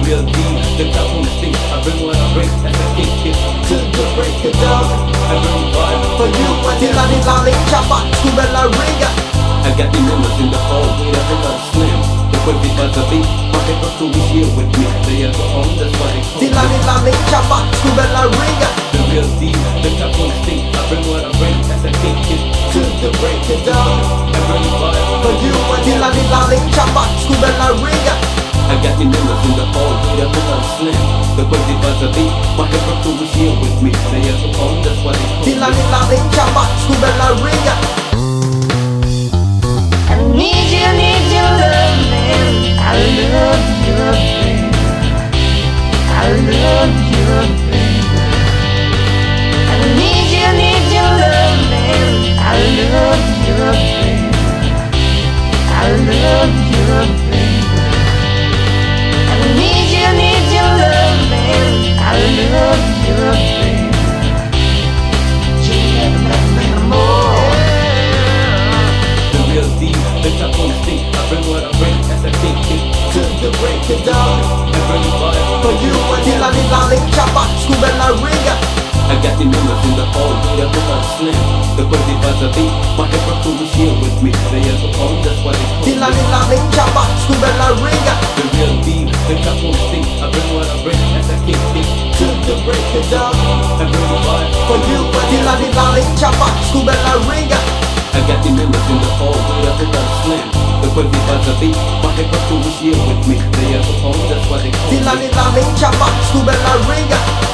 real deal, the top on the stage. I bring what I bring as I kick it to the break of dawn. I bring vibe for you until I need darling chapa kubela ringa. I got the members in the hall, way to hook up slim. The quick buzz a beat, my paper crew is here with me. They are the home, that's why they call me. Till I need darling chapa kubela ringa. The real deal, the top on the stage. I bring what I bring as I kick it to the break of dawn. I bring vibe for you until I need darling chapa kubela ringa. I got the members in the hall, way to hook up slim. The quick buzz a beat, my paper crew is here with me. They are the home, that's why they call me. Till I need darling chapa kubela ringa. Need you, love me. I love you, baby. I love you, baby. I need you, love me. I love you, baby. I love you, baby. I need you, love me. I love you, baby. You never love me no more. The real deal, the top on the stage. I bring what I bring as I kick it to the break of dawn. I bring vibe for you until I need darling chapa kubela ringa. I got the members in the hall, way to hook up slim. The quick buzz a beat, my paper crew is here with me. They are the home, that's why they call me. Till I need darling chapa kubela ringa. The real deal, the top on the stage. I bring what I bring as I kick it to the break of dawn. I bring vibe for you until I need darling chapa kubela ringa. I got the members in the hall, way to hook up slim. The quick buzz a beat, my paper crew is here with me. They are the home, that's why they call me. Till I need darling chapa kubela ringa.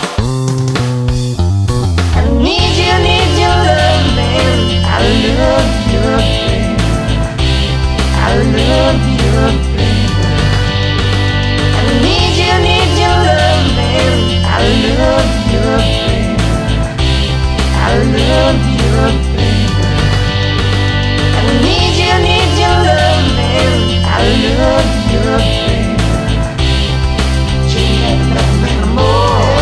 I need you, love me. I love you, baby. I love you, baby. I need you, love me. I love you, baby. I love you, baby. I need you, love me. I love you, baby. You never love me no more.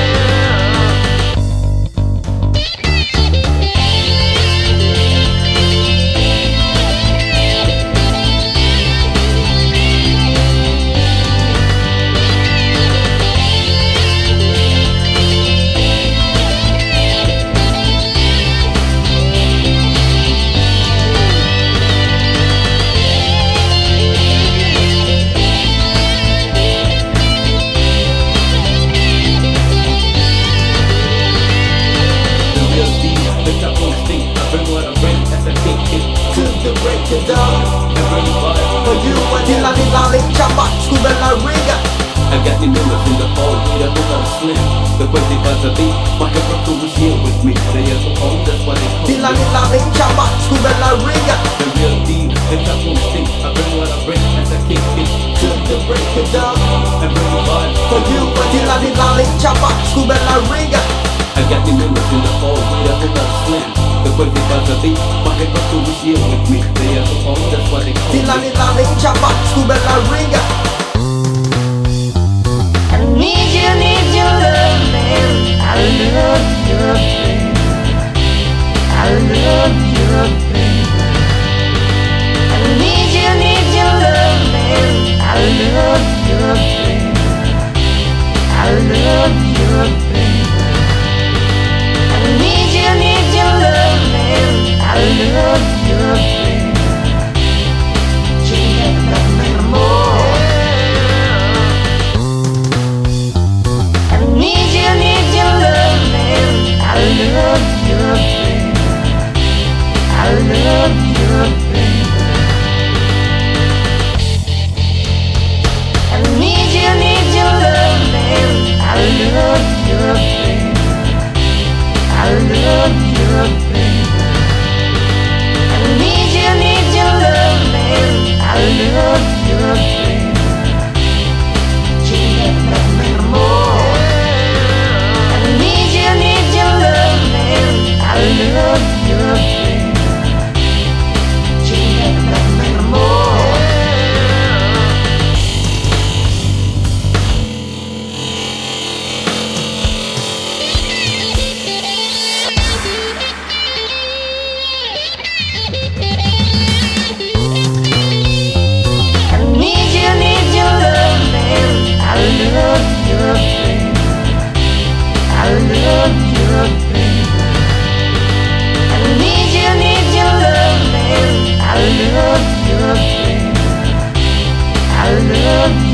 To dawn for you until I need darling chapa kubela ringa. I got the members in the hall, way to hook up slim. The quick buzz a beat, my paper crew is here with me. They are the home, that's why they call me. Till I need darling chapa kubela ringa. The real deal, the top on the stage. I bring what I bring as I kick it to the break of dawn. I bring vibe for you until I need darling chapa kubela ringa. I got the members in the hall, way to hook up slim. The quick buzz a beat, my paper crew is here with me. They are the home, that's why they call me. Till I need darling chapa kubela ringa. I need you, love me. I love you, baby. I love you, baby. love you.